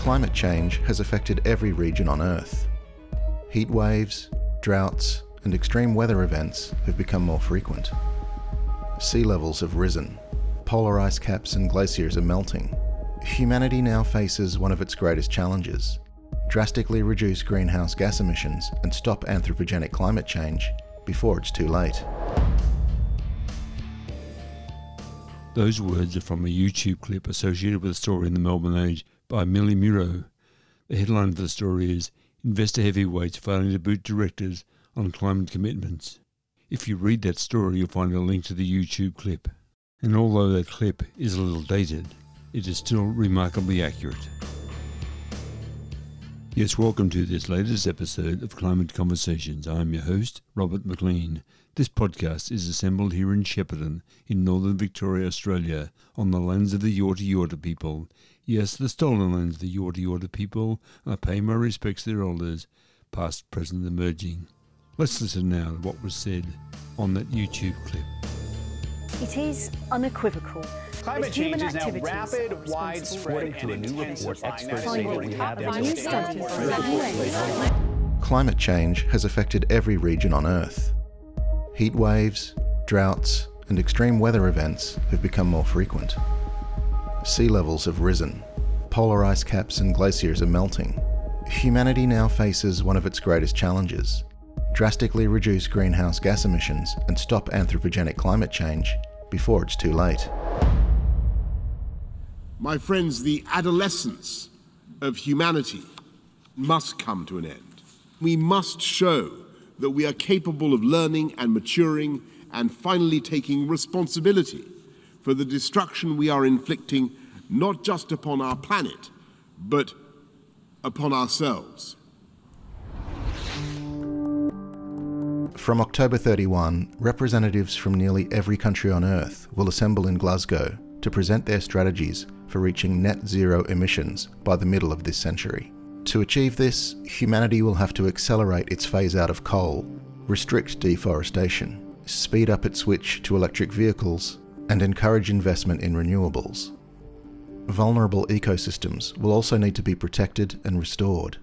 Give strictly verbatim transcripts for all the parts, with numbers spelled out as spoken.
Climate change has affected every region on Earth. Heat waves, droughts, and extreme weather events have become more frequent. Sea levels have risen, polar ice caps and glaciers are melting. Humanity now faces one of its greatest challenges: drastically reduce greenhouse gas emissions and stop anthropogenic climate change before it's too late. Those words are from a YouTube clip associated with a story in the Melbourne Age by Millie Muro. The headline of the story is "Investor Heavyweights Failing to Boot Directors on Climate Commitments." If you read that story, you'll find a link to the YouTube clip. And although that clip is a little dated, it is still remarkably accurate. Yes, welcome to this latest episode of Climate Conversations. I'm your host, Robert McLean. This podcast is assembled here in Shepparton, in northern Victoria, Australia, on the lands of the Yorta Yorta people. Yes, the stolen lands of the Yorta Yorta people. I pay my respects to their elders, past, present, and emerging. Let's listen now to what was said on that YouTube clip. It is unequivocal. Climate change is now rapid, widespread, according to a new report. Experts say that we have Climate change has affected every region on Earth. Heat waves, droughts, and extreme weather events have become more frequent. Sea levels have risen, polar ice caps and glaciers are melting. Humanity now faces one of its greatest challenges: drastically reduce greenhouse gas emissions and stop anthropogenic climate change before it's too late. My friends, the adolescence of humanity must come to an end. We must show that we are capable of learning and maturing and finally taking responsibility for the destruction we are inflicting, not just upon our planet, but upon ourselves. From October thirty-first, representatives from nearly every country on Earth will assemble in Glasgow to present their strategies for reaching net zero emissions by the middle of this century. To achieve this, humanity will have to accelerate its phase out of coal, restrict deforestation, speed up its switch to electric vehicles, and encourage investment in renewables. Vulnerable ecosystems will also need to be protected and restored.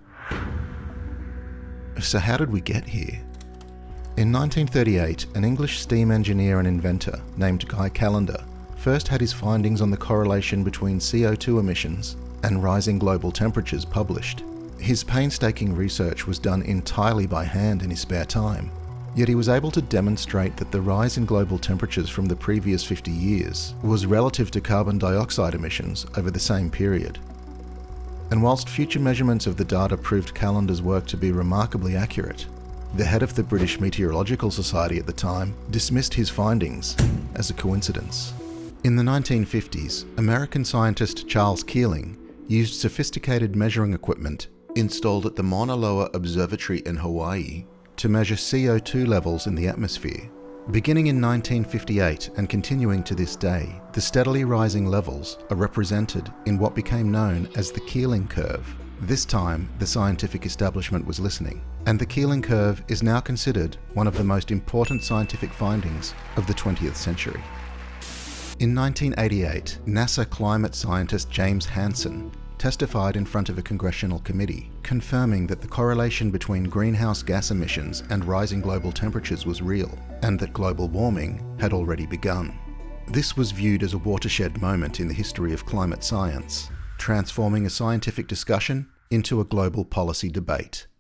So how did we get here? In nineteen thirty-eight, an English steam engineer and inventor named Guy Callendar first had his findings on the correlation between C O two emissions and rising global temperatures published. His painstaking research was done entirely by hand in his spare time, yet he was able to demonstrate that the rise in global temperatures from the previous fifty years was relative to carbon dioxide emissions over the same period. And whilst future measurements of the data proved Callendar's work to be remarkably accurate, the head of the British Meteorological Society at the time dismissed his findings as a coincidence. In the nineteen fifties, American scientist Charles Keeling used sophisticated measuring equipment installed at the Mauna Loa Observatory in Hawaii to measure C O two levels in the atmosphere. Beginning in nineteen fifty-eight and continuing to this day, the steadily rising levels are represented in what became known as the Keeling curve. This time, the scientific establishment was listening, and the Keeling curve is now considered one of the most important scientific findings of the twentieth century. In nineteen eighty-eight, NASA climate scientist James Hansen testified in front of a congressional committee, confirming that the correlation between greenhouse gas emissions and rising global temperatures was real, and that global warming had already begun. This was viewed as a watershed moment in the history of climate science, transforming a scientific discussion into a global policy debate.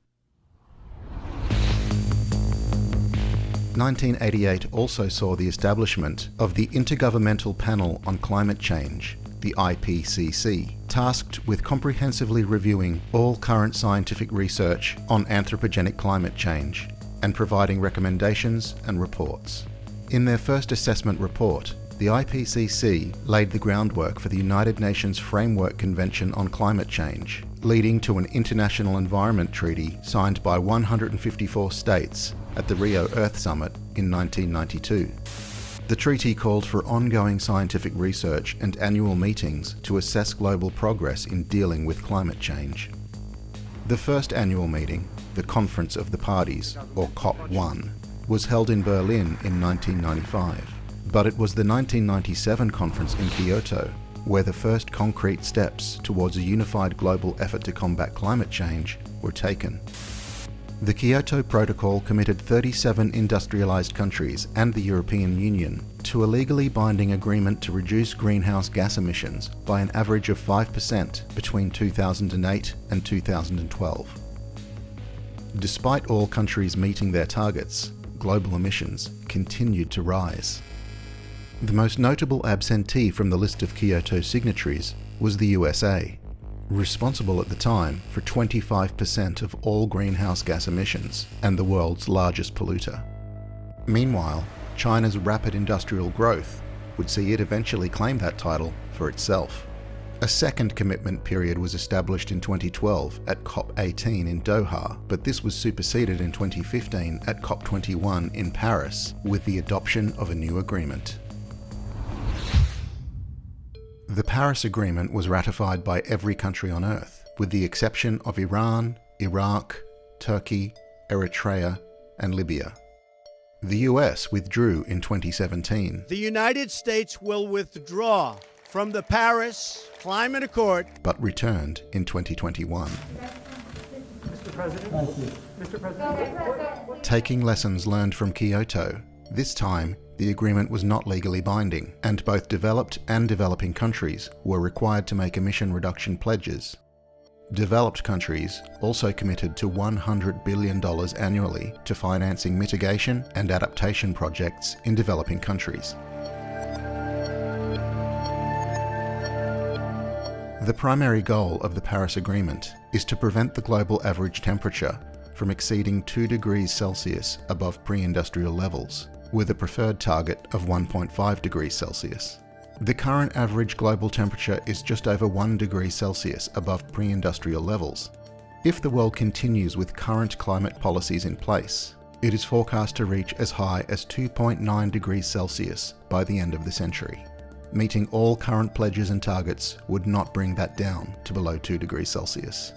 nineteen eighty-eight also saw the establishment of the Intergovernmental Panel on Climate Change, the I P C C, tasked with comprehensively reviewing all current scientific research on anthropogenic climate change and providing recommendations and reports. In their first assessment report, the I P C C laid the groundwork for the United Nations Framework Convention on Climate Change, leading to an International Environment Treaty signed by one hundred fifty-four states at the Rio Earth Summit in nineteen ninety-two. The treaty called for ongoing scientific research and annual meetings to assess global progress in dealing with climate change. The first annual meeting, the Conference of the Parties, or COP one, was held in Berlin in nineteen ninety-five, but it was the nineteen ninety-seven conference in Kyoto where the first concrete steps towards a unified global effort to combat climate change were taken. The Kyoto Protocol committed thirty-seven industrialized countries and the European Union to a legally binding agreement to reduce greenhouse gas emissions by an average of five percent between two thousand eight and two thousand twelve. Despite all countries meeting their targets, global emissions continued to rise. The most notable absentee from the list of Kyoto signatories was the U S A, responsible at the time for twenty-five percent of all greenhouse gas emissions and the world's largest polluter. Meanwhile, China's rapid industrial growth would see it eventually claim that title for itself. A second commitment period was established in twenty twelve at COP eighteen in Doha, but this was superseded in twenty fifteen at COP twenty-one in Paris with the adoption of a new agreement. The Paris Agreement was ratified by every country on Earth, with the exception of Iran, Iraq, Turkey, Eritrea, and Libya. The U S withdrew in twenty seventeen. The United States will withdraw from the Paris Climate Accord, but returned in twenty twenty-one. Mister President, Mister President. Taking lessons learned from Kyoto, this time the agreement was not legally binding, and both developed and developing countries were required to make emission reduction pledges. Developed countries also committed to one hundred billion dollars annually to financing mitigation and adaptation projects in developing countries. The primary goal of the Paris Agreement is to prevent the global average temperature from exceeding two degrees Celsius above pre-industrial levels, with a preferred target of one point five degrees Celsius. The current average global temperature is just over one degree Celsius above pre-industrial levels. If the world continues with current climate policies in place, it is forecast to reach as high as two point nine degrees Celsius by the end of the century. Meeting all current pledges and targets would not bring that down to below two degrees Celsius.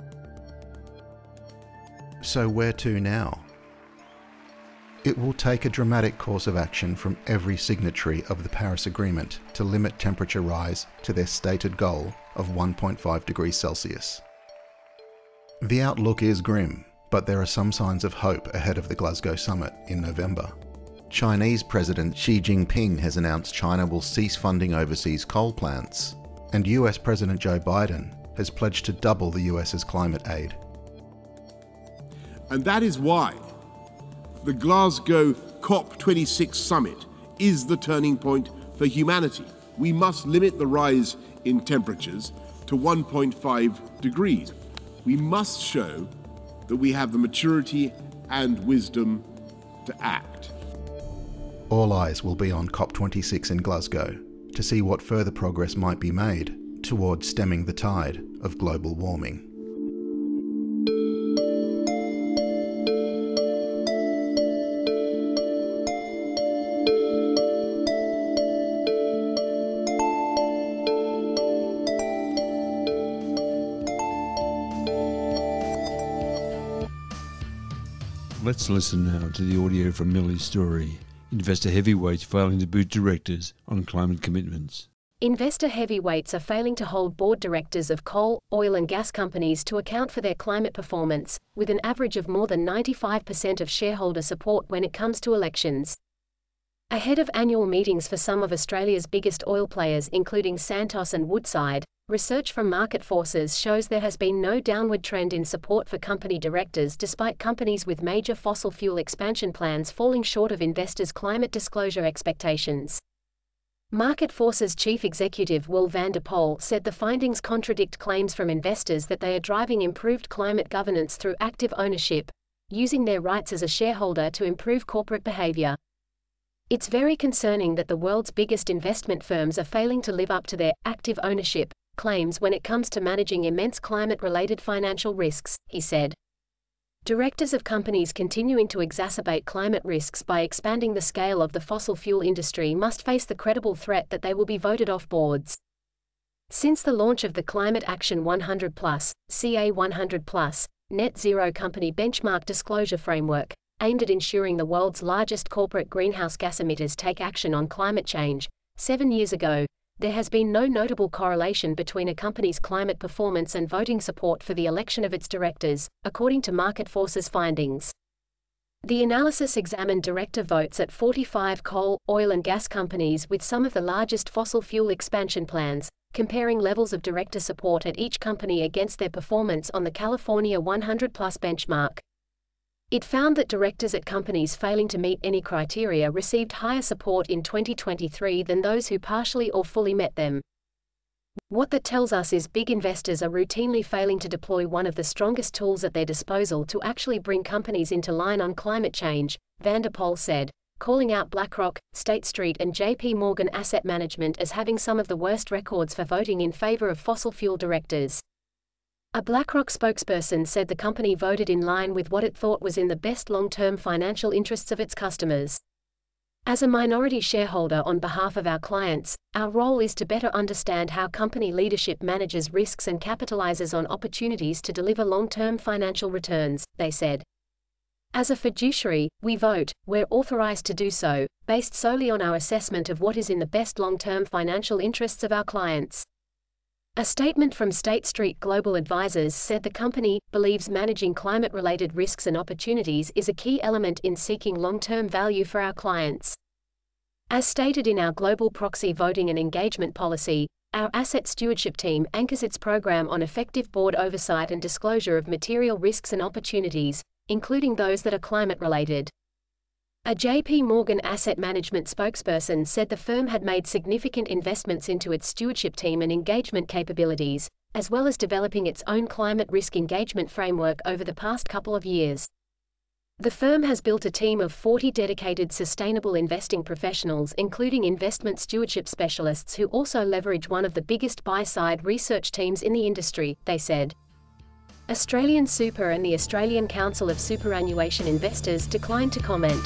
So where to now? It will take a dramatic course of action from every signatory of the Paris Agreement to limit temperature rise to their stated goal of one point five degrees Celsius. The outlook is grim, but there are some signs of hope ahead of the Glasgow summit in November. Chinese President Xi Jinping has announced China will cease funding overseas coal plants, and U S President Joe Biden has pledged to double the US's climate aid. And that is why the Glasgow COP twenty-six summit is the turning point for humanity. We must limit the rise in temperatures to one point five degrees. We must show that we have the maturity and wisdom to act. All eyes will be on COP twenty-six in Glasgow to see what further progress might be made towards stemming the tide of global warming. Let's listen now to the audio from Millie's story. Investor heavyweights failing to boot directors on climate commitments. Investor heavyweights are failing to hold board directors of coal, oil and gas companies to account for their climate performance, with an average of more than ninety-five percent of shareholder support when it comes to elections. Ahead of annual meetings for some of Australia's biggest oil players including Santos and Woodside, research from Market Forces shows there has been no downward trend in support for company directors despite companies with major fossil fuel expansion plans falling short of investors' climate disclosure expectations. Market Forces chief executive Will van der Pol said the findings contradict claims from investors that they are driving improved climate governance through active ownership, using their rights as a shareholder to improve corporate behavior. It's very concerning that the world's biggest investment firms are failing to live up to their active ownership claims when it comes to managing immense climate-related financial risks, he said. Directors of companies continuing to exacerbate climate risks by expanding the scale of the fossil fuel industry must face the credible threat that they will be voted off boards. Since the launch of the Climate Action one hundred plus, C A one hundred plus, net zero company benchmark disclosure framework, aimed at ensuring the world's largest corporate greenhouse gas emitters take action on climate change, seven years ago, there has been no notable correlation between a company's climate performance and voting support for the election of its directors, according to Market Force's findings. The analysis examined director votes at forty-five coal, oil and gas companies with some of the largest fossil fuel expansion plans, comparing levels of director support at each company against their performance on the California one hundred plus benchmark. It found that directors at companies failing to meet any criteria received higher support in twenty twenty-three than those who partially or fully met them. What that tells us is big investors are routinely failing to deploy one of the strongest tools at their disposal to actually bring companies into line on climate change, Van der Poel said, calling out BlackRock, State Street and J P Morgan Asset Management as having some of the worst records for voting in favor of fossil fuel directors. A BlackRock spokesperson said the company voted in line with what it thought was in the best long-term financial interests of its customers. As a minority shareholder on behalf of our clients, our role is to better understand how company leadership manages risks and capitalizes on opportunities to deliver long-term financial returns, they said. As a fiduciary, we vote, we're authorized to do so, based solely on our assessment of what is in the best long-term financial interests of our clients. A statement from State Street Global Advisors said the company believes managing climate-related risks and opportunities is a key element in seeking long-term value for our clients. As stated in our global proxy voting and engagement policy, our asset stewardship team anchors its program on effective board oversight and disclosure of material risks and opportunities, including those that are climate-related. A J P Morgan Asset Management spokesperson said the firm had made significant investments into its stewardship team and engagement capabilities, as well as developing its own climate risk engagement framework over the past couple of years. The firm has built a team of forty dedicated sustainable investing professionals, including investment stewardship specialists who also leverage one of the biggest buy-side research teams in the industry, they said. Australian Super and the Australian Council of Superannuation Investors declined to comment.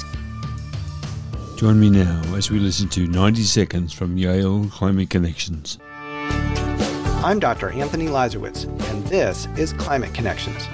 Join me now as we listen to ninety seconds from Yale Climate Connections. I'm Doctor Anthony Lazarowitz, and this is Climate Connections.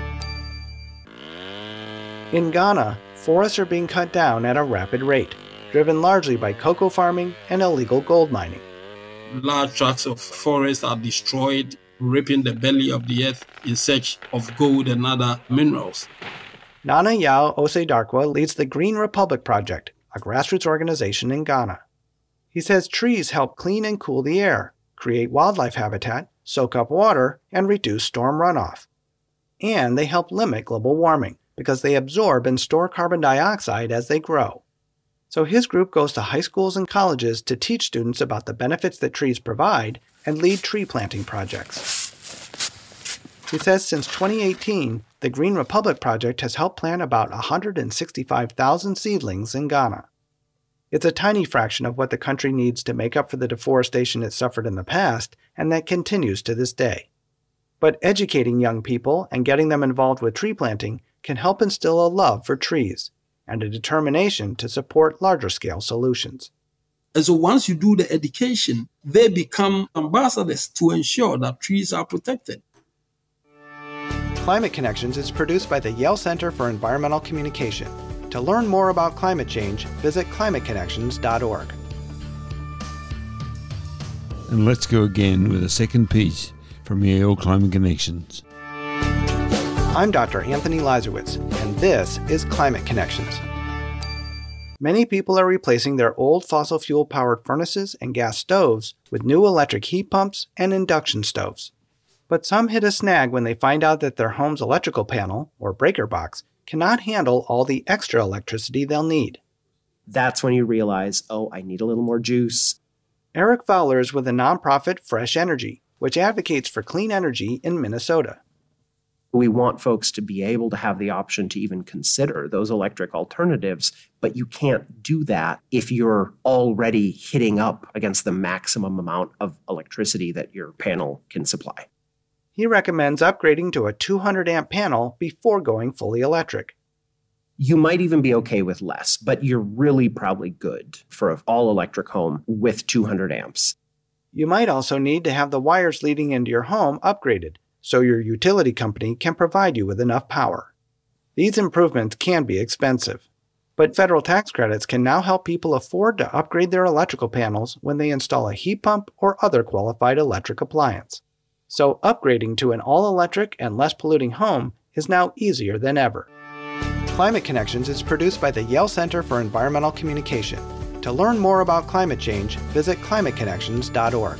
In Ghana, forests are being cut down at a rapid rate, driven largely by cocoa farming and illegal gold mining. Large tracts of forest are destroyed, ripping the belly of the earth in search of gold and other minerals. Nana Yao Ose-Darkwa leads the Green Republic Project, a grassroots organization in Ghana. He says trees help clean and cool the air, create wildlife habitat, soak up water, and reduce storm runoff. And they help limit global warming because they absorb and store carbon dioxide as they grow. So his group goes to high schools and colleges to teach students about the benefits that trees provide and lead tree planting projects. He says since twenty eighteen, the Green Republic Project has helped plant about one hundred sixty-five thousand seedlings in Ghana. It's a tiny fraction of what the country needs to make up for the deforestation it suffered in the past, and that continues to this day. But educating young people and getting them involved with tree planting can help instill a love for trees and a determination to support larger-scale solutions. And so once you do the education, they become ambassadors to ensure that trees are protected. Climate Connections is produced by the Yale Center for Environmental Communication. To learn more about climate change, visit climate connections dot org. And let's go again with a second piece from Yale Climate Connections. I'm Doctor Anthony Lazarowitz, and this is Climate Connections. Many people are replacing their old fossil fuel-powered furnaces and gas stoves with new electric heat pumps and induction stoves. But some hit a snag when they find out that their home's electrical panel, or breaker box, cannot handle all the extra electricity they'll need. That's when you realize, oh, I need a little more juice. Eric Fowler is with the nonprofit Fresh Energy, which advocates for clean energy in Minnesota. We want folks to be able to have the option to even consider those electric alternatives, but you can't do that if you're already hitting up against the maximum amount of electricity that your panel can supply. He recommends upgrading to a two hundred amp panel before going fully electric. You might even be okay with less, but you're really probably good for an all-electric home with two hundred amps. You might also need to have the wires leading into your home upgraded, so your utility company can provide you with enough power. These improvements can be expensive. But federal tax credits can now help people afford to upgrade their electrical panels when they install a heat pump or other qualified electric appliance. So upgrading to an all-electric and less polluting home is now easier than ever. Climate Connections is produced by the Yale Center for Environmental Communication. To learn more about climate change, visit climate connections dot org.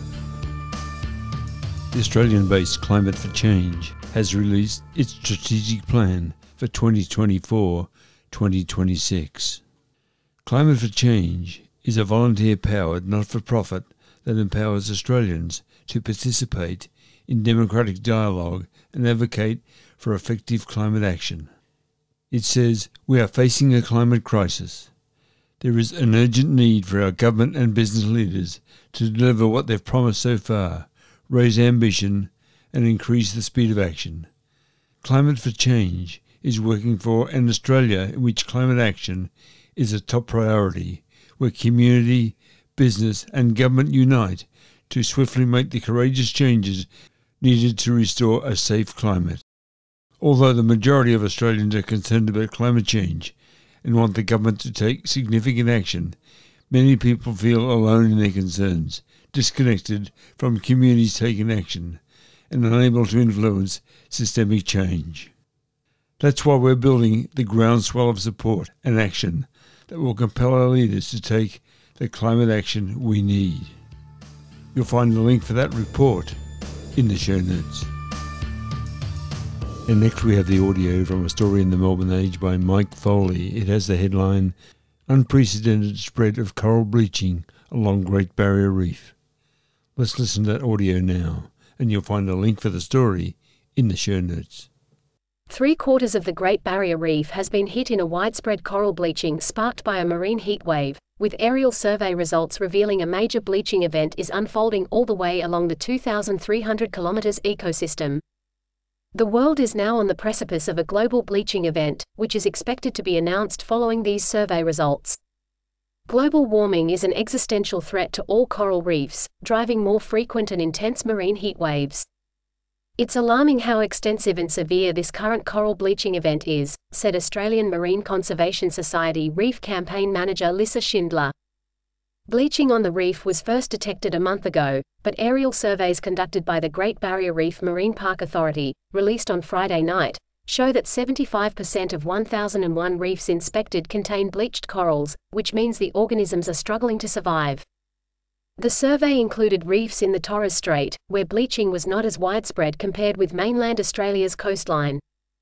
The Australian-based Climate for Change has released its strategic plan for twenty twenty-four to twenty twenty-six. Climate for Change is a volunteer-powered not-for-profit that empowers Australians to participate in democratic dialogue and advocate for effective climate action. It says, "We are facing a climate crisis. There is an urgent need for our government and business leaders to deliver what they've promised so far, raise ambition, and increase the speed of action. Climate for Change is working for an Australia in which climate action is a top priority, where community, business and government unite to swiftly make the courageous changes needed to restore a safe climate." Although the majority of Australians are concerned about climate change and want the government to take significant action, many people feel alone in their concerns, disconnected from communities taking action, and unable to influence systemic change. That's why we're building the groundswell of support and action that will compel our leaders to take the climate action we need. You'll find the link for that report in the show notes. And next we have the audio from a story in the Melbourne Age by Mike Foley. It has the headline, "Unprecedented Spread of Coral Bleaching Along Great Barrier Reef." Let's listen to that audio now, and you'll find a link for the story in the show notes. Three quarters of the Great Barrier Reef has been hit in a widespread coral bleaching sparked by a marine heat wave, with aerial survey results revealing a major bleaching event is unfolding all the way along the two thousand three hundred kilometres ecosystem. The world is now on the precipice of a global bleaching event, which is expected to be announced following these survey results. Global warming is an existential threat to all coral reefs, driving more frequent and intense marine heat waves. "It's alarming how extensive and severe this current coral bleaching event is," said Australian Marine Conservation Society Reef Campaign Manager Lissa Schindler. Bleaching on the reef was first detected a month ago, but aerial surveys conducted by the Great Barrier Reef Marine Park Authority, released on Friday night, show that seventy-five percent of one thousand one reefs inspected contain bleached corals, which means the organisms are struggling to survive. The survey included reefs in the Torres Strait, where bleaching was not as widespread compared with mainland Australia's coastline.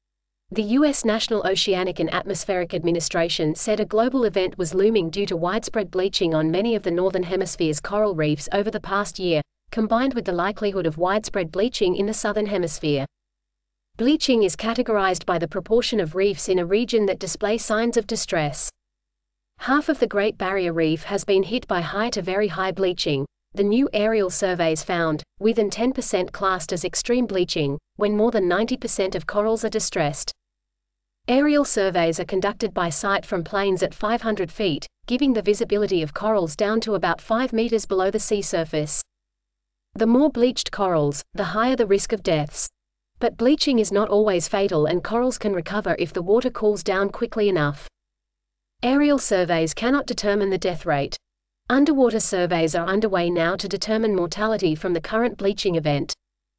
The U S National Oceanic and Atmospheric Administration said a global event was looming due to widespread bleaching on many of the Northern Hemisphere's coral reefs over the past year, combined with the likelihood of widespread bleaching in the Southern Hemisphere. Bleaching is categorized by the proportion of reefs in a region that display signs of distress. Half of the Great Barrier Reef has been hit by high to very high bleaching, the new aerial surveys found, within ten percent classed as extreme bleaching, when more than ninety percent of corals are distressed. Aerial surveys are conducted by sight from planes at five hundred feet, giving the visibility of corals down to about five meters below the sea surface. The more bleached corals, the higher the risk of deaths. But bleaching is not always fatal and corals can recover if the water cools down quickly enough. Aerial surveys cannot determine the death rate. Underwater surveys are underway now to determine mortality from the current bleaching event.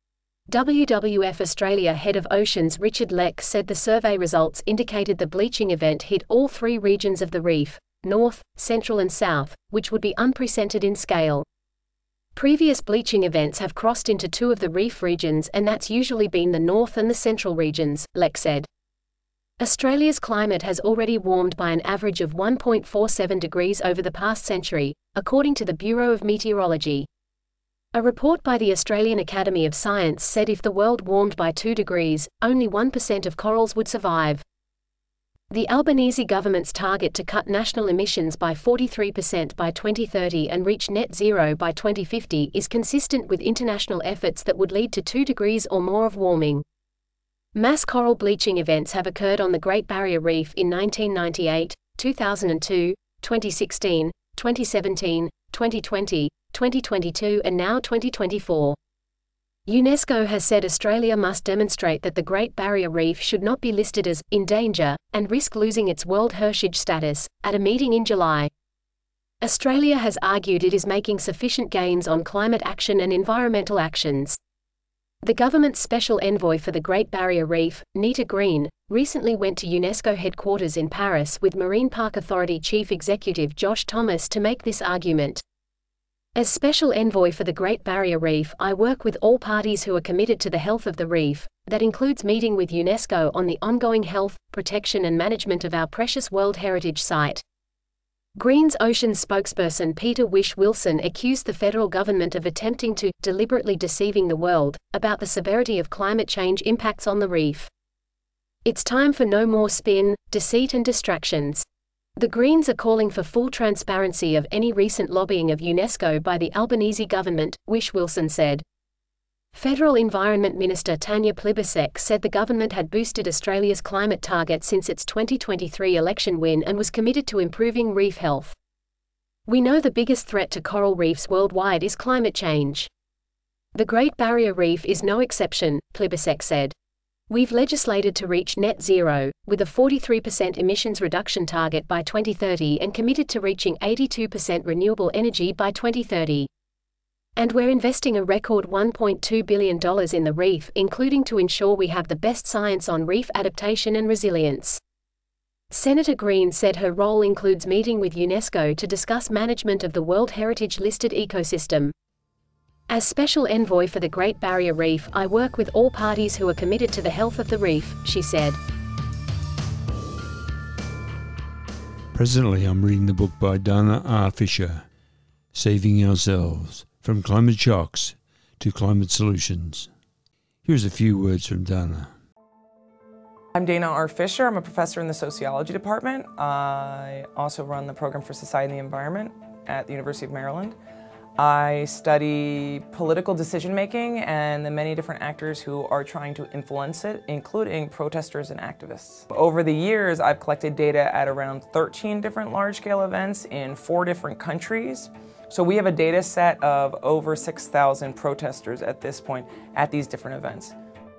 W W F Australia Head of Oceans Richard Leck said the survey results indicated the bleaching event hit all three regions of the reef, north, central and south, which would be unprecedented in scale. Previous bleaching events have crossed into two of the reef regions and that's usually been the north and the central regions, Leck said. Australia's climate has already warmed by an average of one point four seven degrees over the past century, according to the Bureau of Meteorology. A report by the Australian Academy of Science said if the world warmed by two degrees, only one percent of corals would survive. The Albanese government's target to cut national emissions by forty-three percent by twenty thirty and reach net zero by twenty fifty is consistent with international efforts that would lead to two degrees or more of warming. Mass coral bleaching events have occurred on the Great Barrier Reef in nineteen ninety-eight, two thousand two, twenty sixteen, twenty seventeen, twenty twenty, twenty twenty-two and now twenty twenty-four. UNESCO has said Australia must demonstrate that the Great Barrier Reef should not be listed as in danger and risk losing its World Heritage status at a meeting in July. Australia has argued it is making sufficient gains on climate action and environmental actions. The government's special envoy for the Great Barrier Reef, Nita Green, recently went to UNESCO headquarters in Paris with Marine Park Authority Chief Executive Josh Thomas to make this argument. As special envoy for the Great Barrier Reef, I work with all parties who are committed to the health of the reef. That includes meeting with UNESCO on the ongoing health, protection and management of our precious World Heritage Site. Green's Oceans spokesperson Peter Wish-Wilson accused the federal government of attempting to deliberately deceiving the world about the severity of climate change impacts on the reef. It's time for no more spin, deceit and distractions. The Greens are calling for full transparency of any recent lobbying of UNESCO by the Albanese government, Wish-Wilson said. Federal Environment Minister Tanya Plibersek said the government had boosted Australia's climate target since its twenty twenty-three election win and was committed to improving reef health. We know the biggest threat to coral reefs worldwide is climate change. The Great Barrier Reef is no exception, Plibersek said. We've legislated to reach net zero, with a forty-three percent emissions reduction target by twenty thirty and committed to reaching eighty-two percent renewable energy by twenty thirty. And we're investing a record one point two billion dollars in the reef, including to ensure we have the best science on reef adaptation and resilience. Senator Green said her role includes meeting with UNESCO to discuss management of the World Heritage listed ecosystem. As special envoy for the Great Barrier Reef, I work with all parties who are committed to the health of the reef, she said. Presently, I'm reading the book by Dana R. Fisher, Saving Ourselves, From Climate Shocks to Climate Solutions. Here's a few words from Dana. I'm Dana R. Fisher. I'm a professor in the sociology department. I also run the program for Society and the Environment at the University of Maryland. I study political decision-making and the many different actors who are trying to influence it, including protesters and activists. Over the years, I've collected data at around thirteen different large-scale events in four different countries. So we have a data set of over six thousand protesters at this point at these different events.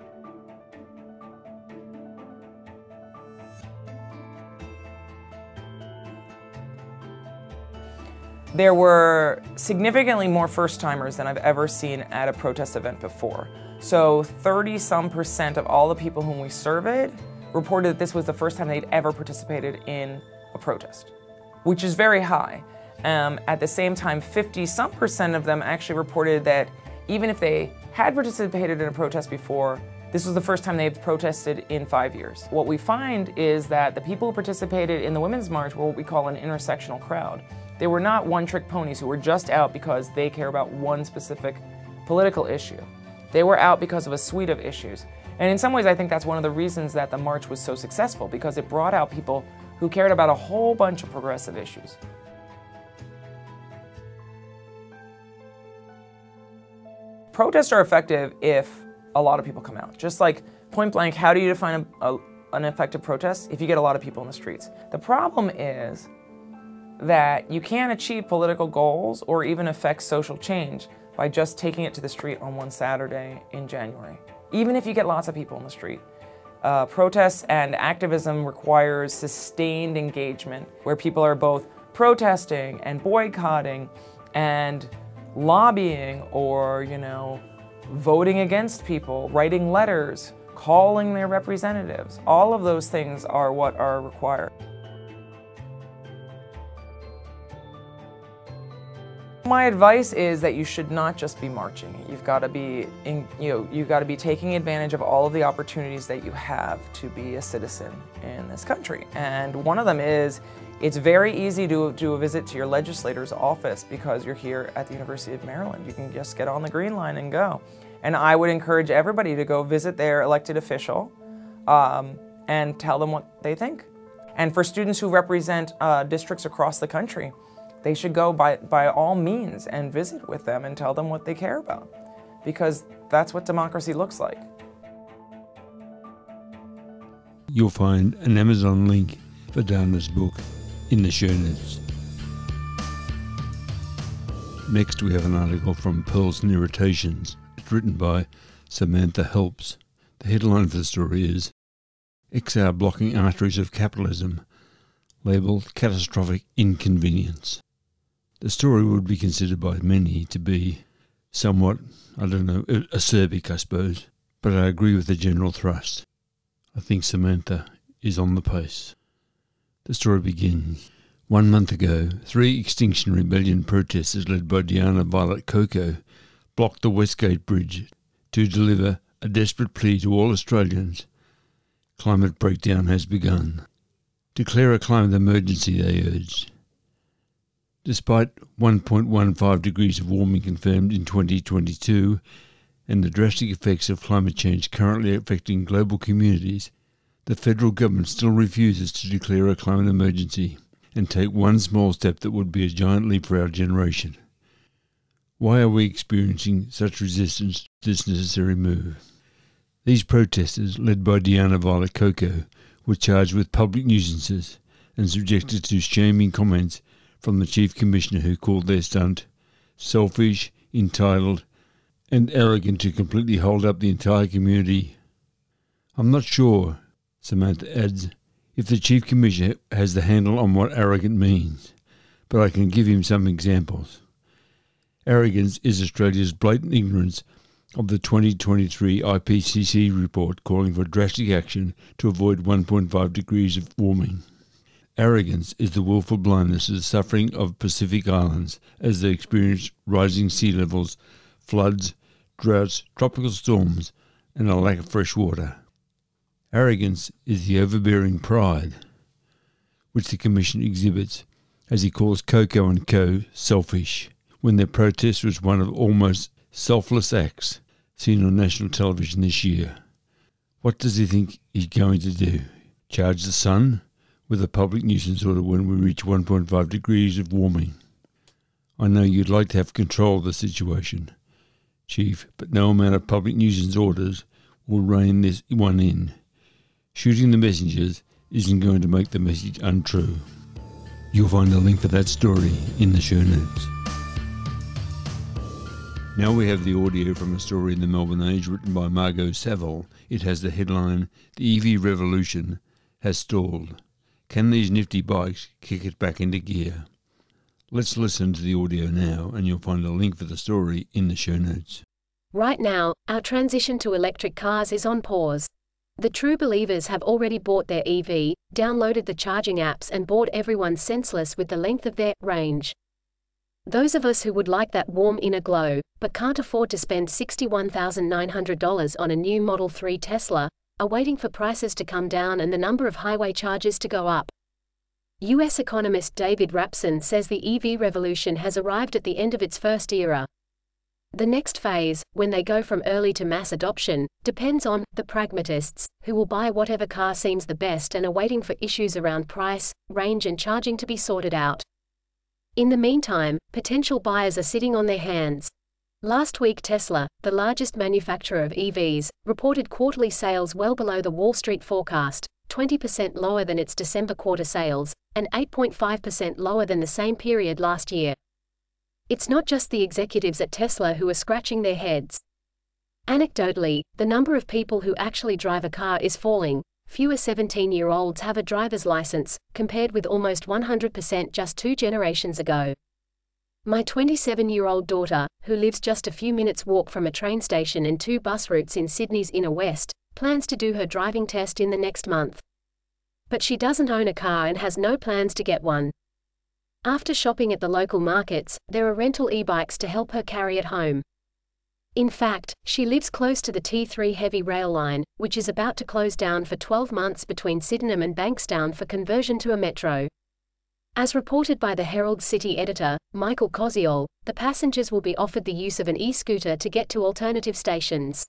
There were significantly more first-timers than I've ever seen at a protest event before. So thirty some percent of all the people whom we surveyed reported that this was the first time they'd ever participated in a protest, which is very high. Um, at the same time, fifty some percent of them actually reported that even if they had participated in a protest before, this was the first time they've protested in five years. What we find is that the people who participated in the Women's March were what we call an intersectional crowd. They were not one-trick ponies who were just out because they care about one specific political issue. They were out because of a suite of issues. And in some ways, I think that's one of the reasons that the march was so successful, because it brought out people who cared about a whole bunch of progressive issues. Protests are effective if a lot of people come out. Just like point blank, how do you define a, a, an effective protest? If you get a lot of people in the streets. The problem is that you can't achieve political goals or even affect social change by just taking it to the street on one Saturday in January. Even if you get lots of people in the street. Uh, protests and activism requires sustained engagement where people are both protesting and boycotting and lobbying or, you know, voting against people, writing letters, calling their representatives. All of those things are what are required. My advice is that you should not just be marching. You've got to be, in, you know, you've got to be taking advantage of all of the opportunities that you have to be a citizen in this country. And one of them is, it's very easy to do a visit to your legislator's office because you're here at the University of Maryland. You can just get on the Green Line and go. And I would encourage everybody to go visit their elected official um, and tell them what they think. And for students who represent uh, districts across the country, they should go by, by all means and visit with them and tell them what they care about, because that's what democracy looks like. You'll find an Amazon link for Dana's book in the show notes. Next we have an article from Pearl's Irritations at written by Samantha Helps. The headline for the story is X R Blocking Arteries of Capitalism, labelled Catastrophic Inconvenience. The story would be considered by many to be somewhat, I don't know, acerbic, I suppose, but I agree with the general thrust. I think Samantha is on the pace. The story begins. One month ago, three Extinction Rebellion protesters led by Diana Violet Coco blocked the Westgate Bridge to deliver a desperate plea to all Australians. Climate breakdown has begun. Declare a climate emergency, they urged. Despite one point one five degrees of warming confirmed in twenty twenty-two and the drastic effects of climate change currently affecting global communities, the federal government still refuses to declare a climate emergency and take one small step that would be a giant leap for our generation. Why are we experiencing such resistance to this necessary move? These protesters, led by Diana Violet Coco, were charged with public nuisances and subjected to shaming comments from the Chief Commissioner, who called their stunt selfish, entitled, and arrogant to completely hold up the entire community. I'm not sure, Samantha adds, if the Chief Commissioner has the handle on what arrogant means, but I can give him some examples. Arrogance is Australia's blatant ignorance of the twenty twenty-three I P C C report calling for drastic action to avoid one point five degrees of warming. Arrogance is the willful blindness to the suffering of Pacific Islands as they experience rising sea levels, floods, droughts, tropical storms, and a lack of fresh water. Arrogance is the overbearing pride which the Commission exhibits, as he calls Coco and Co. selfish, when their protest was one of almost selfless acts seen on national television this year. What does he think he's going to do? Charge the sun with a public nuisance order when we reach one point five degrees of warming? I know you'd like to have control of the situation, Chief, but no amount of public nuisance orders will rein this one in. Shooting the messengers isn't going to make the message untrue. You'll find a link for that story in the show notes. Now we have the audio from a story in the Melbourne Age written by Margot Saville. It has the headline, The E V Revolution Has Stalled. Can these nifty bikes kick it back into gear? Let's listen to the audio now, and you'll find a link for the story in the show notes. Right now, our transition to electric cars is on pause. The true believers have already bought their E V, downloaded the charging apps and bored everyone senseless with the length of their range. Those of us who would like that warm inner glow, but can't afford to spend sixty-one thousand nine hundred dollars on a new Model three Tesla, are waiting for prices to come down and the number of highway chargers to go up. U S economist David Rapson says the E V revolution has arrived at the end of its first era. The next phase, when they go from early to mass adoption, depends on the pragmatists, who will buy whatever car seems the best and are waiting for issues around price, range and charging to be sorted out. In the meantime, potential buyers are sitting on their hands. Last week Tesla, the largest manufacturer of E Vs, reported quarterly sales well below the Wall Street forecast, twenty percent lower than its December quarter sales, and eight point five percent lower than the same period last year. It's not just the executives at Tesla who are scratching their heads. Anecdotally, the number of people who actually drive a car is falling. Fewer seventeen-year-olds have a driver's license, compared with almost one hundred percent just two generations ago. My twenty-seven-year-old daughter, who lives just a few minutes' walk from a train station and two bus routes in Sydney's inner west, plans to do her driving test in the next month. But she doesn't own a car and has no plans to get one. After shopping at the local markets, there are rental e-bikes to help her carry it home. In fact, she lives close to the T three heavy rail line, which is about to close down for twelve months between Sydenham and Bankstown for conversion to a metro. As reported by the Herald City editor, Michael Koziol, the passengers will be offered the use of an e-scooter to get to alternative stations.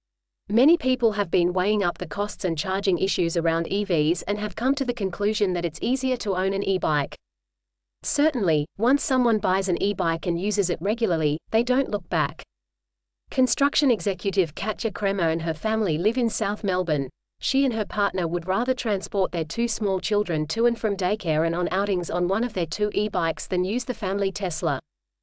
Many people have been weighing up the costs and charging issues around E Vs and have come to the conclusion that it's easier to own an e-bike. Certainly, once someone buys an e-bike and uses it regularly, they don't look back. Construction executive Katja Kremer and her family live in South Melbourne. She and her partner would rather transport their two small children to and from daycare and on outings on one of their two e-bikes than use the family Tesla.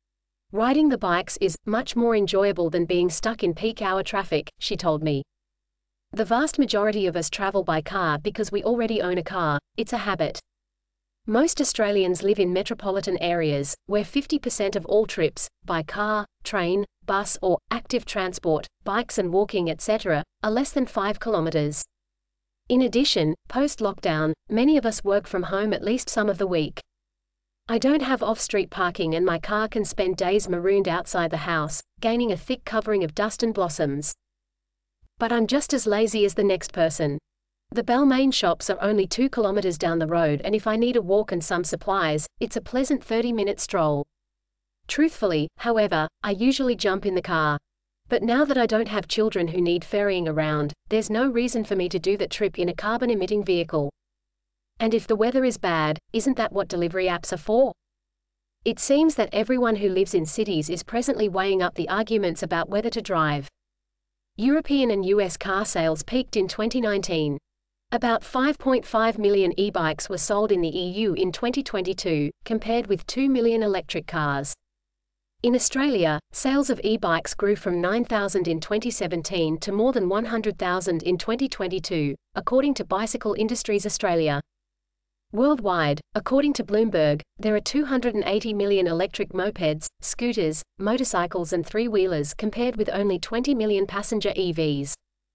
Riding the bikes is much more enjoyable than being stuck in peak hour traffic, she told me. The vast majority of us travel by car because we already own a car, it's a habit. Most Australians live in metropolitan areas, where fifty percent of all trips, by car, train, bus or active transport, bikes and walking et cetera, are less than five kilometres. In addition, post-lockdown, many of us work from home at least some of the week. I don't have off-street parking and my car can spend days marooned outside the house, gaining a thick covering of dust and blossoms. But I'm just as lazy as the next person. The Balmain shops are only two kilometres down the road, and if I need a walk and some supplies, it's a pleasant thirty-minute stroll. Truthfully, however, I usually jump in the car. But now that I don't have children who need ferrying around, there's no reason for me to do that trip in a carbon-emitting vehicle. And if the weather is bad, isn't that what delivery apps are for? It seems that everyone who lives in cities is presently weighing up the arguments about whether to drive. European and U S car sales peaked in twenty nineteen. About five point five million e-bikes were sold in the E U in twenty twenty-two, compared with two million electric cars. In Australia, sales of e-bikes grew from nine thousand in twenty seventeen to more than one hundred thousand in twenty twenty-two, according to Bicycle Industries Australia. Worldwide, according to Bloomberg, there are two hundred eighty million electric mopeds, scooters, motorcycles and three-wheelers compared with only twenty million passenger E Vs.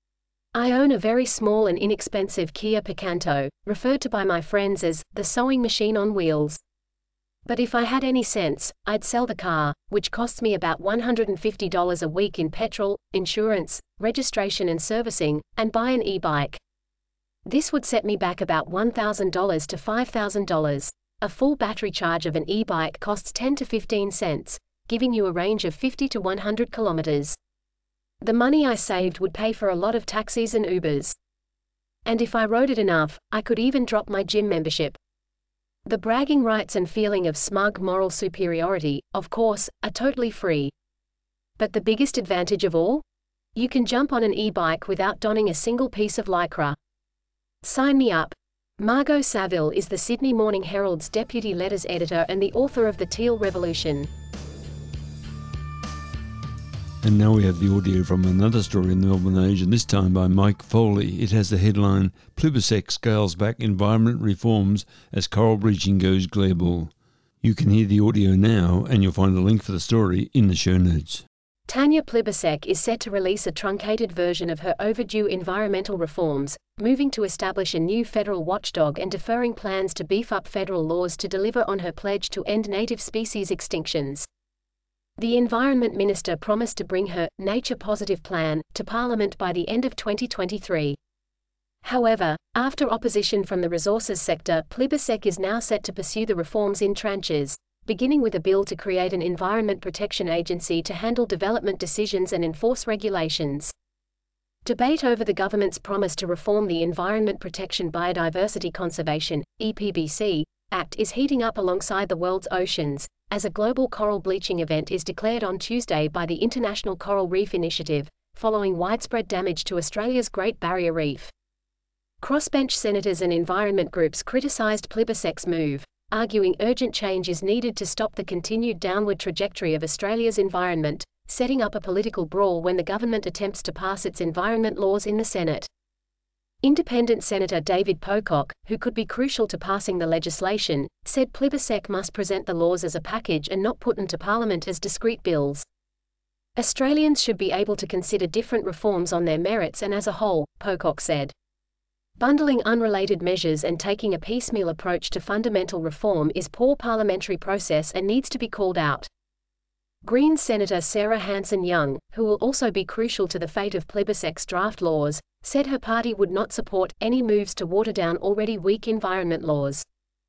I own a very small and inexpensive Kia Picanto, referred to by my friends as the sewing machine on wheels. But if I had any sense, I'd sell the car, which costs me about one hundred fifty dollars a week in petrol, insurance, registration and servicing, and buy an e-bike. This would set me back about one thousand dollars to five thousand dollars. A full battery charge of an e-bike costs ten to fifteen cents, giving you a range of fifty to one hundred kilometers. The money I saved would pay for a lot of taxis and Ubers. And if I rode it enough, I could even drop my gym membership. The bragging rights and feeling of smug moral superiority, of course, are totally free. But the biggest advantage of all? You can jump on an e-bike without donning a single piece of lycra. Sign me up. Margot Saville is the Sydney Morning Herald's deputy letters editor and the author of The Teal Revolution. And now we have the audio from another story in the Melbourne Age, and this time by Mike Foley. It has the headline, Plibersek scales back environment reforms as coral bleaching goes global. You can hear the audio now, and you'll find a link for the story in the show notes. Tanya Plibersek is set to release a truncated version of her overdue environmental reforms, moving to establish a new federal watchdog and deferring plans to beef up federal laws to deliver on her pledge to end native species extinctions. The Environment Minister promised to bring her nature-positive plan to Parliament by the end of twenty twenty-three. However, after opposition from the resources sector, Plibersek is now set to pursue the reforms in tranches, beginning with a bill to create an Environment Protection Agency to handle development decisions and enforce regulations. Debate over the government's promise to reform the Environment Protection Biodiversity Conservation (E P B C) Act is heating up alongside the world's oceans, as a global coral bleaching event is declared on Tuesday by the International Coral Reef Initiative, following widespread damage to Australia's Great Barrier Reef. Crossbench senators and environment groups criticised Plibersek's move, arguing urgent change is needed to stop the continued downward trajectory of Australia's environment, setting up a political brawl when the government attempts to pass its environment laws in the Senate. Independent Senator David Pocock, who could be crucial to passing the legislation, said Plibersek must present the laws as a package and not put into Parliament as discrete bills. Australians should be able to consider different reforms on their merits and as a whole, Pocock said. Bundling unrelated measures and taking a piecemeal approach to fundamental reform is poor parliamentary process and needs to be called out. Greens Senator Sarah Hanson-Young, who will also be crucial to the fate of Plibersek's draft laws, said her party would not support any moves to water down already weak environment laws.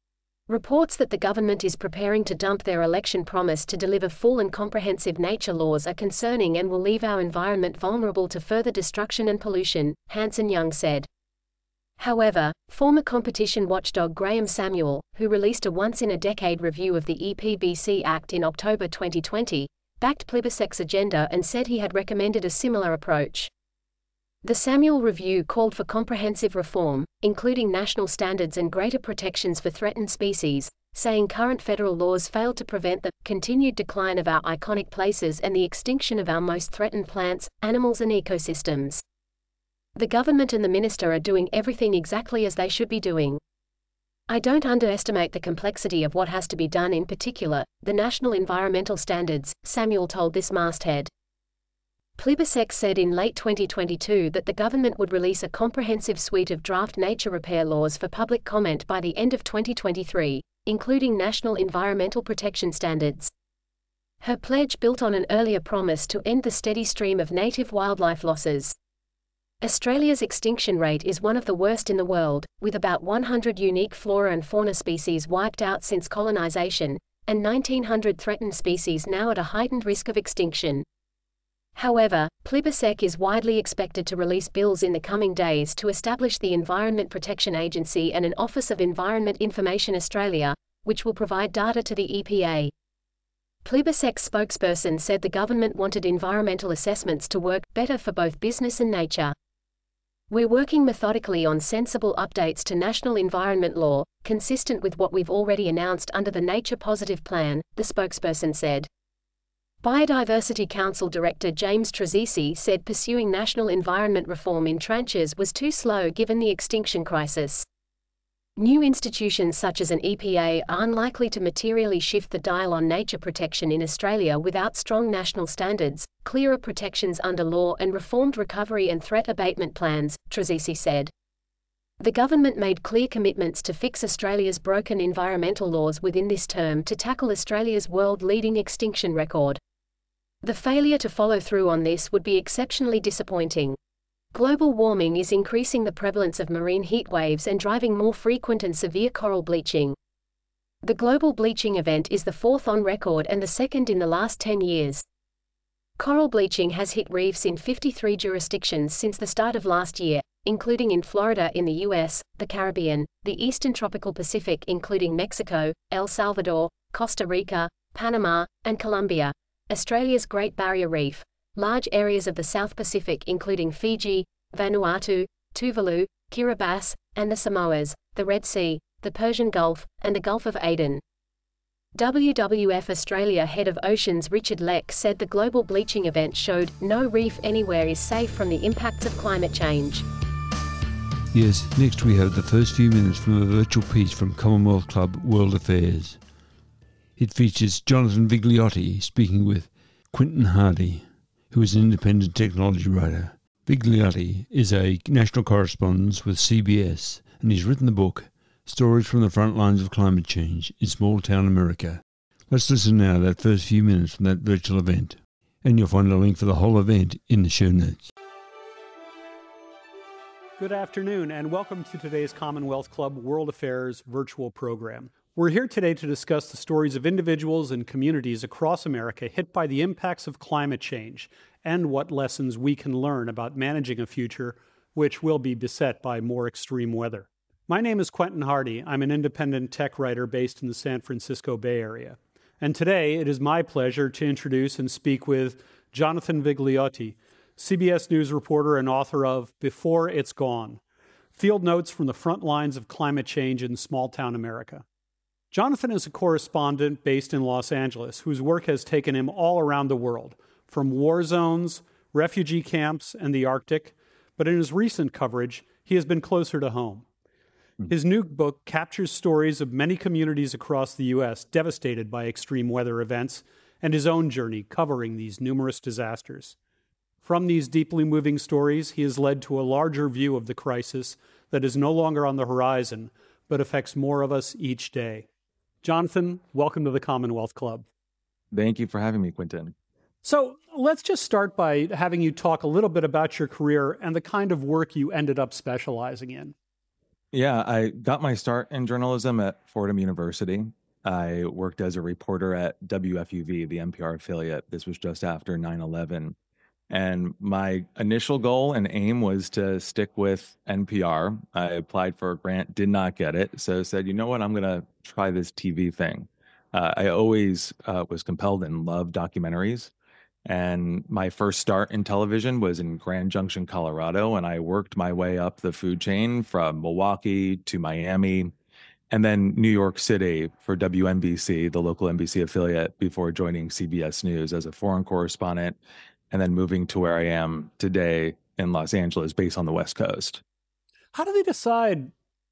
Reports that the government is preparing to dump their election promise to deliver full and comprehensive nature laws are concerning and will leave our environment vulnerable to further destruction and pollution, Hanson-Young said. However, former competition watchdog Graham Samuel, who released a once-in-a-decade review of the E P B C Act in October twenty twenty, backed Plibersek's agenda and said he had recommended a similar approach. The Samuel review called for comprehensive reform, including national standards and greater protections for threatened species, saying current federal laws fail to prevent the continued decline of our iconic places and the extinction of our most threatened plants, animals and ecosystems. The government and the minister are doing everything exactly as they should be doing. I don't underestimate the complexity of what has to be done, in particular, the national environmental standards, Samuel told this masthead. Plibersek said in late twenty twenty-two that the government would release a comprehensive suite of draft nature repair laws for public comment by the end of twenty twenty-three, including national environmental protection standards. Her pledge built on an earlier promise to end the steady stream of native wildlife losses. Australia's extinction rate is one of the worst in the world, with about one hundred unique flora and fauna species wiped out since colonisation, and nineteen hundred threatened species now at a heightened risk of extinction. However, Plibersek is widely expected to release bills in the coming days to establish the Environment Protection Agency and an Office of Environment Information Australia, which will provide data to the E P A. Plibersek's spokesperson said the government wanted environmental assessments to work better for both business and nature. We're working methodically on sensible updates to national environment law, consistent with what we've already announced under the Nature Positive Plan, the spokesperson said. Biodiversity Council Director James Trezisi said pursuing national environment reform in tranches was too slow given the extinction crisis. New institutions such as an E P A are unlikely to materially shift the dial on nature protection in Australia without strong national standards, clearer protections under law and reformed recovery and threat abatement plans, Trezisi said. The government made clear commitments to fix Australia's broken environmental laws within this term to tackle Australia's world-leading extinction record. The failure to follow through on this would be exceptionally disappointing. Global warming is increasing the prevalence of marine heat waves and driving more frequent and severe coral bleaching. The global bleaching event is the fourth on record and the second in the last ten years. Coral bleaching has hit reefs in fifty-three jurisdictions since the start of last year, including in Florida in the U S, the Caribbean, the Eastern Tropical Pacific including Mexico, El Salvador, Costa Rica, Panama, and Colombia, Australia's Great Barrier Reef, large areas of the South Pacific including Fiji, Vanuatu, Tuvalu, Kiribati, and the Samoas, the Red Sea, the Persian Gulf, and the Gulf of Aden. W W F Australia head of Oceans Richard Leck said the global bleaching event showed no reef anywhere is safe from the impacts of climate change. Yes, next we have the first few minutes from a virtual piece from Commonwealth Club World Affairs. It features Jonathan Vigliotti speaking with Quentin Hardy, who is an independent technology writer. Vigliotti is a national correspondent with C B S, and he's written the book Stories from the Front Lines of Climate Change in Small Town America. Let's listen now to that first few minutes from that virtual event, and you'll find a link for the whole event in the show notes. Good afternoon, and welcome to today's Commonwealth Club World Affairs virtual program. We're here today to discuss the stories of individuals and communities across America hit by the impacts of climate change and what lessons we can learn about managing a future which will be beset by more extreme weather. My name is Quentin Hardy. I'm an independent tech writer based in the San Francisco Bay Area. And today it is my pleasure to introduce and speak with Jonathan Vigliotti, C B S News reporter and author of Before It's Gone, Field Notes from the Front Lines of Climate Change in Small Town America. Jonathan is a correspondent based in Los Angeles whose work has taken him all around the world, from war zones, refugee camps, and the Arctic, but in his recent coverage, he has been closer to home. His new book captures stories of many communities across the U S devastated by extreme weather events and his own journey covering these numerous disasters. From these deeply moving stories, he has led to a larger view of the crisis that is no longer on the horizon, but affects more of us each day. Jonathan, welcome to the Commonwealth Club. Thank you for having me, Quentin. So let's just start by having you talk a little bit about your career and the kind of work you ended up specializing in. Yeah, I got my start in journalism at Fordham University. I worked as a reporter at W F U V, the N P R affiliate. This was just after nine eleven. And my initial goal and aim was to stick with N P R. I applied for a grant, did not get it. So said, you know what, I'm going to try this T V thing. Uh, I always uh, was compelled and loved documentaries. And my first start in television was in Grand Junction, Colorado. And I worked my way up the food chain from Milwaukee to Miami. and then New York City for W N B C, the local N B C affiliate, before joining C B S News as a foreign correspondent, and then moving to where I am today in Los Angeles, based on the West Coast. How do they decide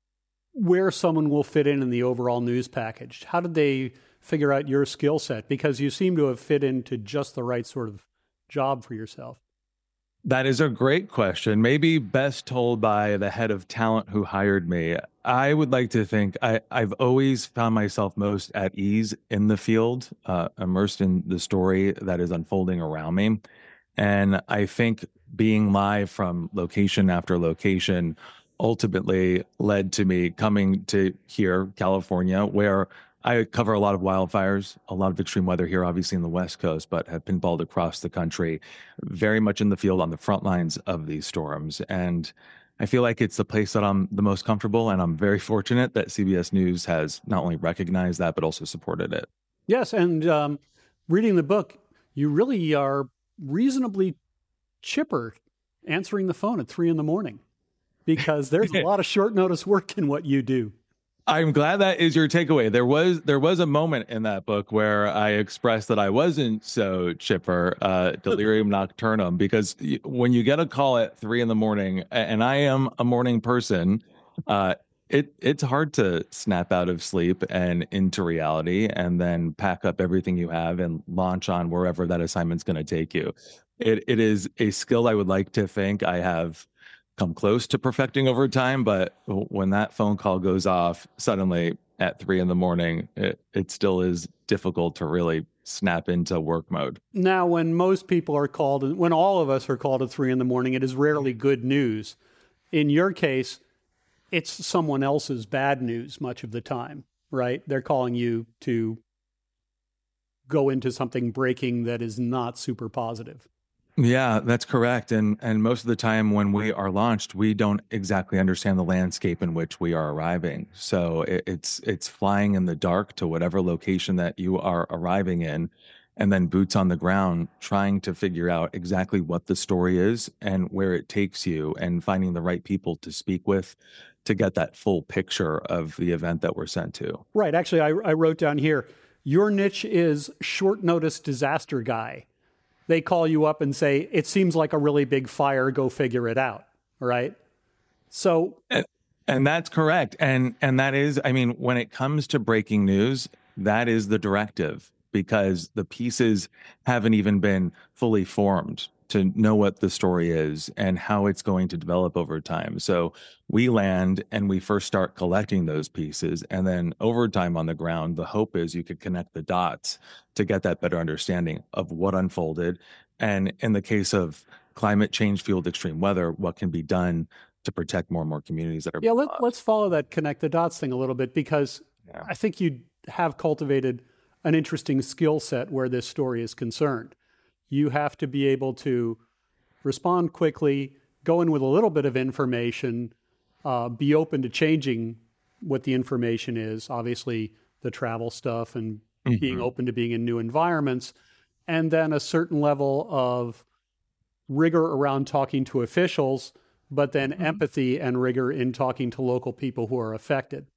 where someone will fit in in the overall news package? How did they figure out your skill set? Because you seem to have fit into just the right sort of job for yourself. That is a great question. Maybe best told by the head of talent who hired me. I would like to think I, I've always found myself most at ease in the field, uh, immersed in the story that is unfolding around me. And I think being live from location after location ultimately led to me coming to here, California, where I cover a lot of wildfires, a lot of extreme weather here, obviously in the West Coast, but have pinballed across the country, very much in the field on the front lines of these storms. And I feel like it's the place that I'm the most comfortable, and I'm very fortunate that C B S News has not only recognized that, but also supported it. Yes, and um, reading the book, you really are reasonably chipper answering the phone at three in the morning, because there's a lot of short notice work in what you do. I'm glad that is your takeaway. There was there was a moment in that book where I expressed that I wasn't so chipper, uh, delirium nocturnum, because when you get a call at three in the morning, and I am a morning person, uh, it it's hard to snap out of sleep and into reality, and then pack up everything you have and launch on wherever that assignment's going to take you. It it is a skill I would like to think I have come close to perfecting over time, but when that phone call goes off suddenly at three in the morning, it, it still is difficult to really snap into work mode. Now, when most people are called, when all of us are called at three in the morning, it is rarely good news. In your case, it's someone else's bad news much of the time, right? They're calling you to go into something breaking that is not super positive. Yeah, that's correct. And and most of the time when we are launched, we don't exactly understand the landscape in which we are arriving. So it, it's it's flying in the dark to whatever location that you are arriving in, and then boots on the ground, trying to figure out exactly what the story is and where it takes you, and finding the right people to speak with to get that full picture of the event that we're sent to. Right. Actually, I, I wrote down here, your niche is short notice disaster guy. They call you up and say, it seems like a really big fire, go figure it out, right? So... And, and that's correct. And and that is, I mean, when it comes to breaking news, that is the directive, because the pieces haven't even been fully formed to know what the story is and how it's going to develop over time. So we land and we first start collecting those pieces. And then over time on the ground, the hope is you could connect the dots to get that better understanding of what unfolded. And in the case of climate change fueled extreme weather, what can be done to protect more and more communities that are... Yeah, let, let's follow that connect the dots thing a little bit, because yeah. I think you have cultivated an interesting skill set where this story is concerned. You have to be able to respond quickly, go in with a little bit of information, uh, be open to changing what the information is, obviously the travel stuff and mm-hmm. being open to being in new environments, and then a certain level of rigor around talking to officials, but then mm-hmm. empathy and rigor in talking to local people who are affected.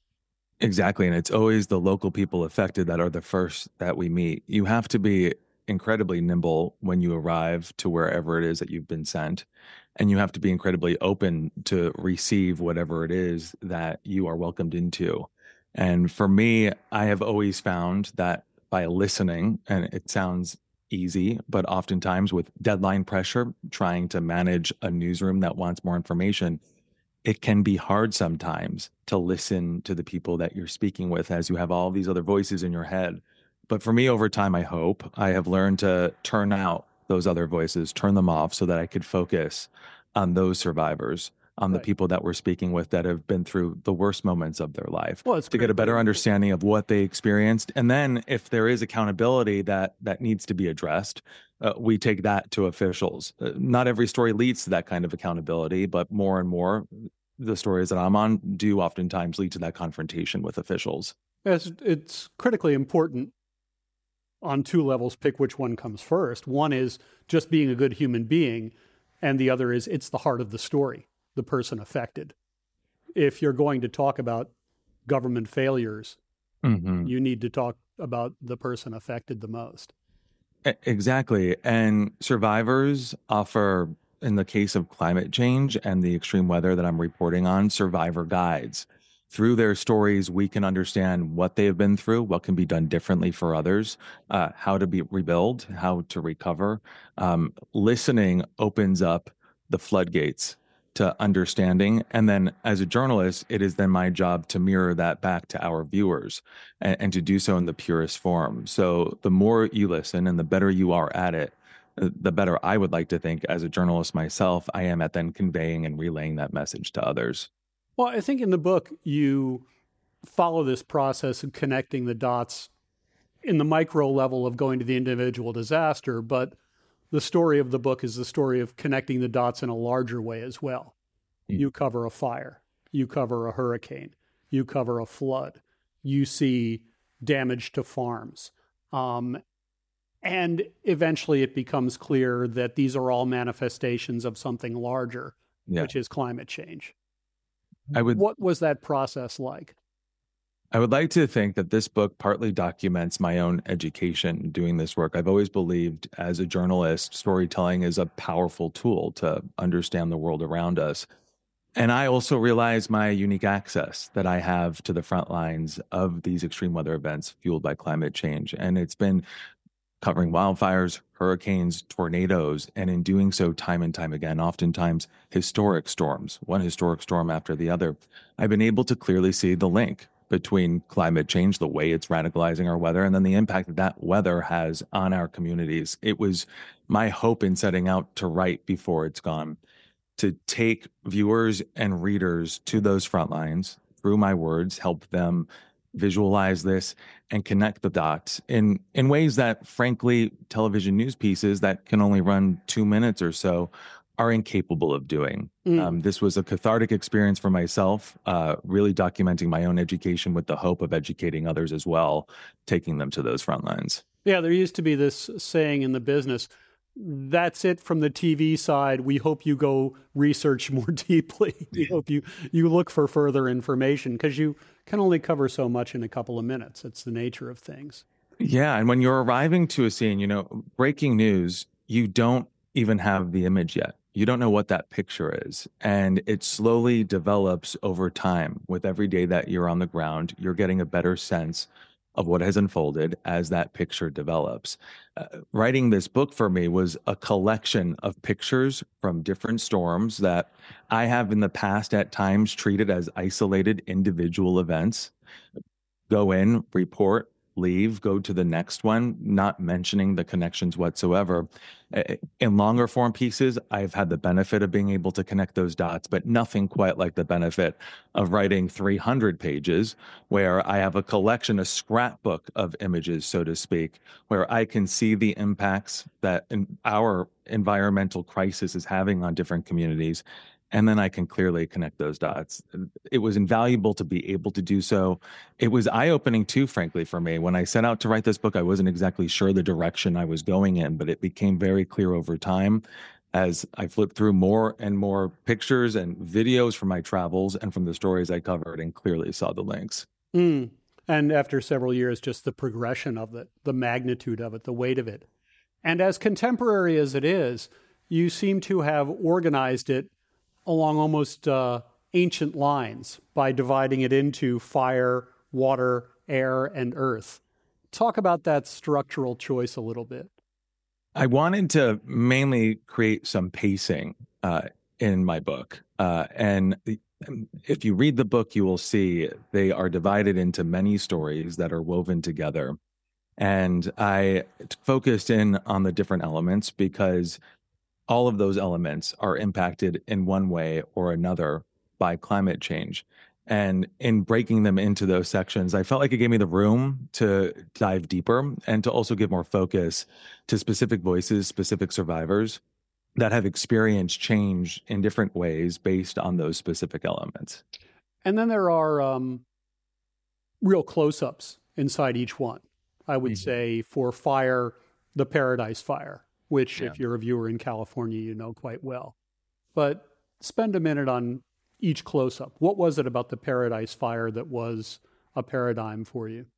Exactly. And it's always the local people affected that are the first that we meet. You have to be incredibly nimble when you arrive to wherever it is that you've been sent. And you have to be incredibly open to receive whatever it is that you are welcomed into. And for me, I have always found that by listening, and it sounds easy, but oftentimes with deadline pressure, trying to manage a newsroom that wants more information, it can be hard sometimes to listen to the people that you're speaking with as you have all these other voices in your head. But for me, over time, I hope I have learned to turn out those other voices, turn them off so that I could focus on those survivors, on the right. people that we're speaking with that have been through the worst moments of their life, well, it's to get a better understanding of what they experienced. And then if there is accountability that that needs to be addressed, uh, we take that to officials. Uh, not every story leads to that kind of accountability, but more and more, the stories that I'm on do oftentimes lead to that confrontation with officials. It's, it's critically important on two levels, pick which one comes first. One is just being a good human being, and the other is it's the heart of the story, the person affected. If you're going to talk about government failures, Mm-hmm. you need to talk about the person affected the most. Exactly. And survivors offer, in the case of climate change and the extreme weather that I'm reporting on, survivor guides. Through their stories, we can understand what they have been through, what can be done differently for others, uh, how to be rebuild, how to recover. Um, listening opens up the floodgates to understanding. And then as a journalist, it is then my job to mirror that back to our viewers and, and to do so in the purest form. So the more you listen and the better you are at it, the better I would like to think as a journalist myself, I am at then conveying and relaying that message to others. Well, I think in the book, you follow this process of connecting the dots in the micro level of going to the individual disaster, but the story of the book is the story of connecting the dots in a larger way as well. Mm. You cover a fire, you cover a hurricane, you cover a flood, you see damage to farms. Um, and eventually it becomes clear that these are all manifestations of something larger, yeah. which is climate change. I would, what was that process like? I would like to think that this book partly documents my own education doing this work. I've always believed as a journalist, storytelling is a powerful tool to understand the world around us. And I also realize my unique access that I have to the front lines of these extreme weather events fueled by climate change. And it's been covering wildfires, hurricanes, tornadoes, and in doing so time and time again, oftentimes historic storms, one historic storm after the other. I've been able to clearly see the link between climate change, the way it's radicalizing our weather, and then the impact that that weather has on our communities. It was my hope in setting out to write before it's gone, to take viewers and readers to those front lines through my words, help them visualize this and connect the dots in, in ways that, frankly, television news pieces that can only run two minutes or so are incapable of doing. Mm. Um, this was a cathartic experience for myself, uh, really documenting my own education with the hope of educating others as well, taking them to those front lines. Yeah, there used to be this saying in the business, that's it from the T V side. We hope you go research more deeply. We hope you, you look for further information because you can only cover so much in a couple of minutes. It's the nature of things. Yeah, and when you're arriving to a scene, you know, breaking news, you don't even have the image yet. You don't know what that picture is. And it slowly develops over time. With every day that you're on the ground, you're getting a better sense of what has unfolded as that picture develops. Uh, writing this book for me was a collection of pictures from different storms that I have in the past at times treated as isolated individual events. Go in, report, leave, go to the next one, not mentioning the connections whatsoever. In longer form pieces, I've had the benefit of being able to connect those dots, but nothing quite like the benefit of writing three hundred pages where I have a collection, a scrapbook of images, so to speak, where I can see the impacts that our environmental crisis is having on different communities. And then I can clearly connect those dots. It was invaluable to be able to do so. It was eye-opening too, frankly, for me. When I set out to write this book, I wasn't exactly sure the direction I was going in, but it became very clear over time as I flipped through more and more pictures and videos from my travels and from the stories I covered and clearly saw the links. Mm. And after several years, just the progression of it, the magnitude of it, the weight of it. And as contemporary as it is, you seem to have organized it along almost uh, ancient lines by dividing it into fire, water, air, and earth. Talk about that structural choice a little bit. I wanted to mainly create some pacing uh, in my book. Uh, and if you read the book, you will see they are divided into many stories that are woven together. And I focused in on the different elements because all of those elements are impacted in one way or another by climate change. And in breaking them into those sections, I felt like it gave me the room to dive deeper and to also give more focus to specific voices, specific survivors that have experienced change in different ways based on those specific elements. And then there are um, real close-ups inside each one. I would mm-hmm. say for fire, the Paradise Fire, which yeah. if you're a viewer in California, you know quite well. But spend a minute on each close-up. What was it about the Paradise Fire that was a paradigm for you?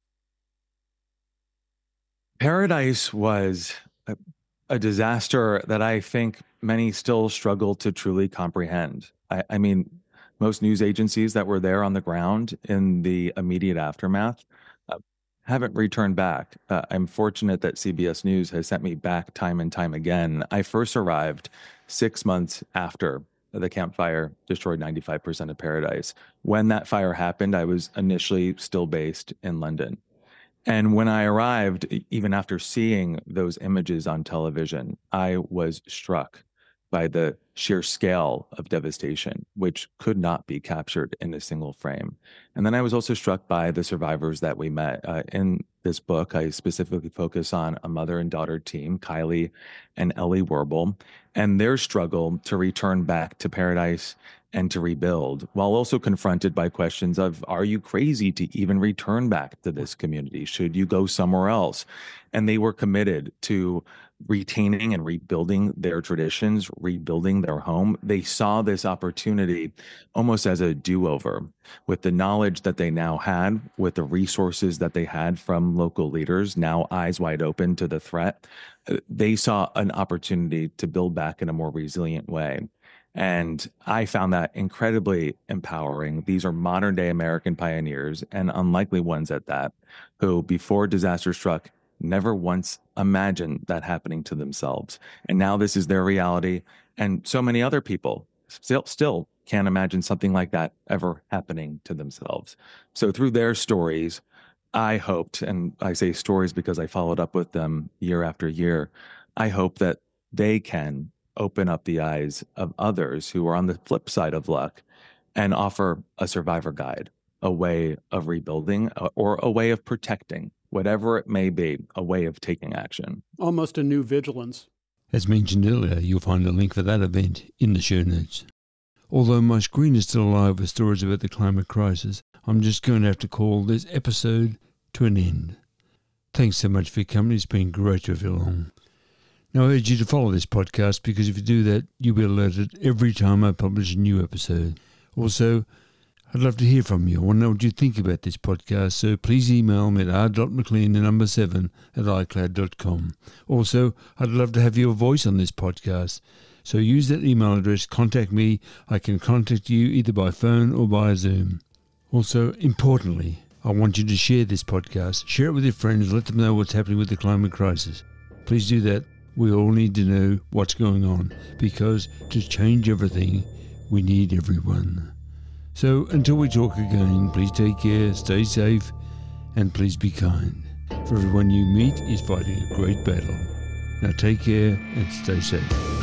Paradise was a, a disaster that I think many still struggle to truly comprehend. I, I mean, most news agencies that were there on the ground in the immediate aftermath uh, haven't returned back. Uh, I'm fortunate that C B S News has sent me back time and time again. I first arrived six months after the Camp Fire destroyed ninety-five percent of Paradise. When that fire happened, I was initially still based in London. And when I arrived, even after seeing those images on television, I was struck by the sheer scale of devastation, which could not be captured in a single frame. And then I was also struck by the survivors that we met. Uh, in this book, I specifically focus on a mother and daughter team, Kylie and Ellie Werble, and their struggle to return back to Paradise and to rebuild, while also confronted by questions of, are you crazy to even return back to this community? Should you go somewhere else? And they were committed to retaining and rebuilding their traditions, rebuilding their home. They saw this opportunity almost as a do-over. With the knowledge that they now had, with the resources that they had from local leaders, now eyes wide open to the threat, they saw an opportunity to build back in a more resilient way. And I found that incredibly empowering. These are modern day American pioneers, and unlikely ones at that, who before disaster struck never once imagined that happening to themselves. And now this is their reality. And so many other people still, still can't imagine something like that ever happening to themselves. So through their stories, I hoped, and I say stories because I followed up with them year after year, I hope that they can open up the eyes of others who are on the flip side of luck and offer a survivor guide, a way of rebuilding or a way of protecting, whatever it may be, a way of taking action. Almost a new vigilance. As mentioned earlier, you'll find a link for that event in the show notes. Although my screen is still alive with stories about the climate crisis, I'm just going to have to call this episode to an end. Thanks so much for your company. It's been great to have you along. Now, I urge you to follow this podcast, because if you do that, you'll be alerted every time I publish a new episode. Also, I'd love to hear from you. I want to know what you think about this podcast, so please email me at r dot mclean, the number seven, at i cloud dot com. Also, I'd love to have your voice on this podcast, so use that email address, contact me. I can contact you either by phone or by Zoom. Also, importantly, I want you to share this podcast. Share it with your friends. Let them know what's happening with the climate crisis. Please do that. We all need to know what's going on, because to change everything, we need everyone. So until we talk again, please take care, stay safe, and please be kind. For everyone you meet is fighting a great battle. Now take care and stay safe.